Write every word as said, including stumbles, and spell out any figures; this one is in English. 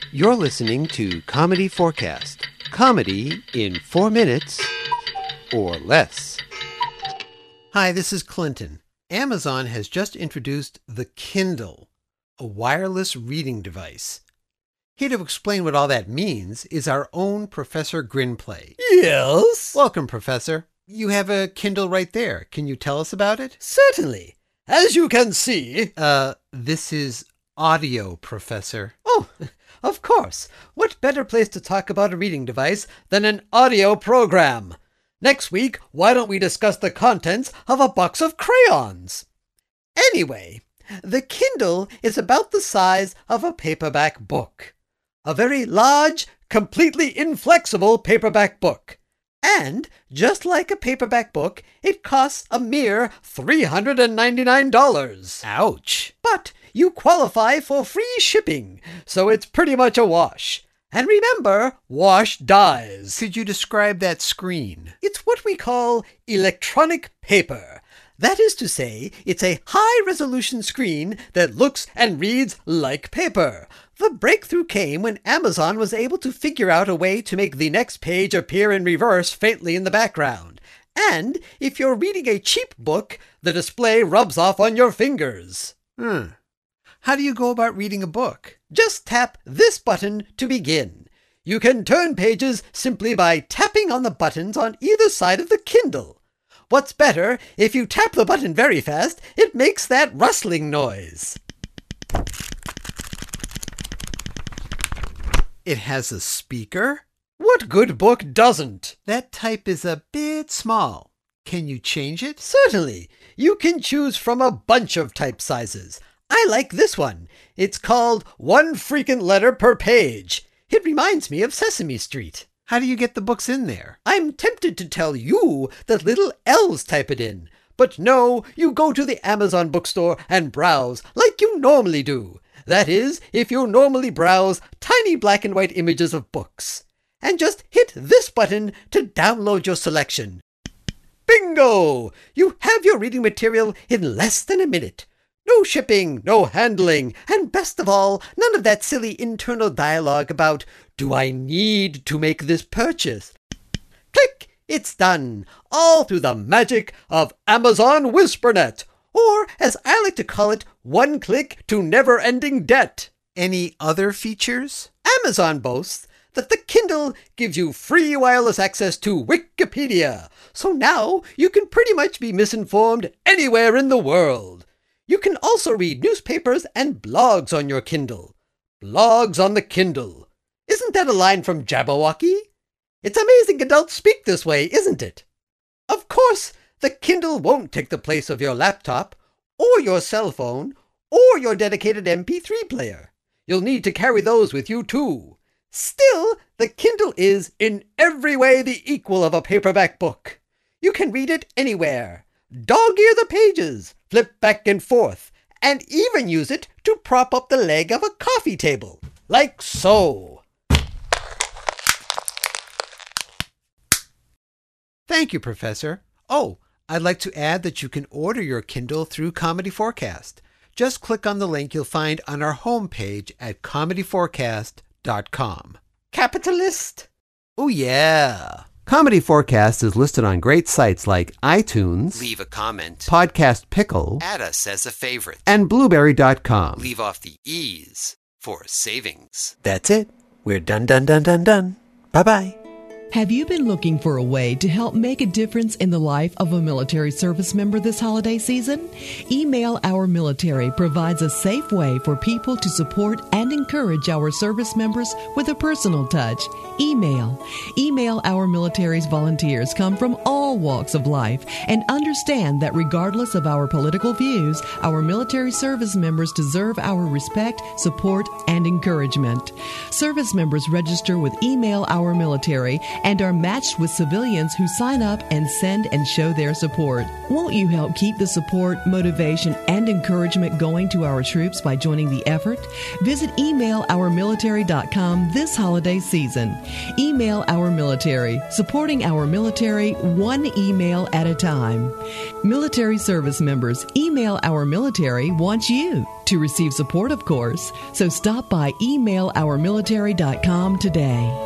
You're listening to Comedy Forecast. Comedy in four minutes or less. Hi, this is Clinton. Amazon has just introduced the Kindle, a wireless reading device. Here to explain what all that means is our own Professor Grinplay. Yes? Welcome, Professor. You have a Kindle right there. Can you tell us about it? Certainly. As you can see... Uh, this is audio, Professor. Oh, of course. What better place to talk about a reading device than an audio program? Next week, why don't we discuss the contents of a box of crayons? Anyway, the Kindle is about the size of a paperback book. A very large, completely inflexible paperback book. And, just like a paperback book, it costs a mere three hundred ninety-nine dollars. Ouch. But you qualify for free shipping, so it's pretty much a wash. And remember, wash dies. Could you describe that screen? It's what we call electronic paper. That is to say, it's a high-resolution screen that looks and reads like paper. The breakthrough came when Amazon was able to figure out a way to make the next page appear in reverse faintly in the background. And if you're reading a cheap book, the display rubs off on your fingers. Hmm. How do you go about reading a book? Just tap this button to begin. You can turn pages simply by tapping on the buttons on either side of the Kindle. What's better, if you tap the button very fast, it makes that rustling noise. It has a speaker? What good book doesn't? That type is a bit small. Can you change it? Certainly. You can choose from a bunch of type sizes. I like this one. It's called One Frequent Letter Per Page. It reminds me of Sesame Street. How do you get the books in there? I'm tempted to tell you that little elves type it in. But no, you go to the Amazon bookstore and browse like you normally do. That is, if you normally browse tiny black and white images of books. And just hit this button to download your selection. Bingo! You have your reading material in less than a minute. No shipping, no handling, and best of all, none of that silly internal dialogue about, do I need to make this purchase? Click! It's done, all through the magic of Amazon WhisperNet, or as I like to call it, one click to never-ending debt. Any other features? Amazon boasts that the Kindle gives you free wireless access to Wikipedia, so now you can pretty much be misinformed anywhere in the world. You can also read newspapers and blogs on your Kindle. Blogs on the Kindle. Isn't that a line from Jabberwocky? It's amazing adults speak this way, isn't it? Of course, the Kindle won't take the place of your laptop, or your cell phone, or your dedicated M P three player. You'll need to carry those with you too. Still, the Kindle is, in every way, the equal of a paperback book. You can read it anywhere. Dog-ear the pages, flip back and forth, and even use it to prop up the leg of a coffee table, like so. Thank you, Professor. Oh, I'd like to add that you can order your Kindle through Comedy Forecast. Just click on the link you'll find on our homepage at comedy forecast dot com. Capitalist? Oh, yeah. Comedy Forecast is listed on great sites like iTunes, Leave a comment, Podcast Pickle, add us as a favorite, and blueberry dot com. leave off the E's for savings. That's it. We're done, done, done, done, done. Bye-bye. Have you been looking for a way to help make a difference in the life of a military service member this holiday season? Email Our Military provides a safe way for people to support and encourage our service members with a personal touch. Email. Email Our Military's volunteers come from all walks of life and understand that regardless of our political views, our military service members deserve our respect, support, and encouragement. Service members register with Email Our Military and are matched with civilians who sign up and send and show their support. Won't you help keep the support, motivation, and encouragement going to our troops by joining the effort? Visit email our military dot com this holiday season. Email Our Military, supporting our military one email at a time. Military service members, Email Our Military wants you to receive support, of course. So stop by email our military dot com today.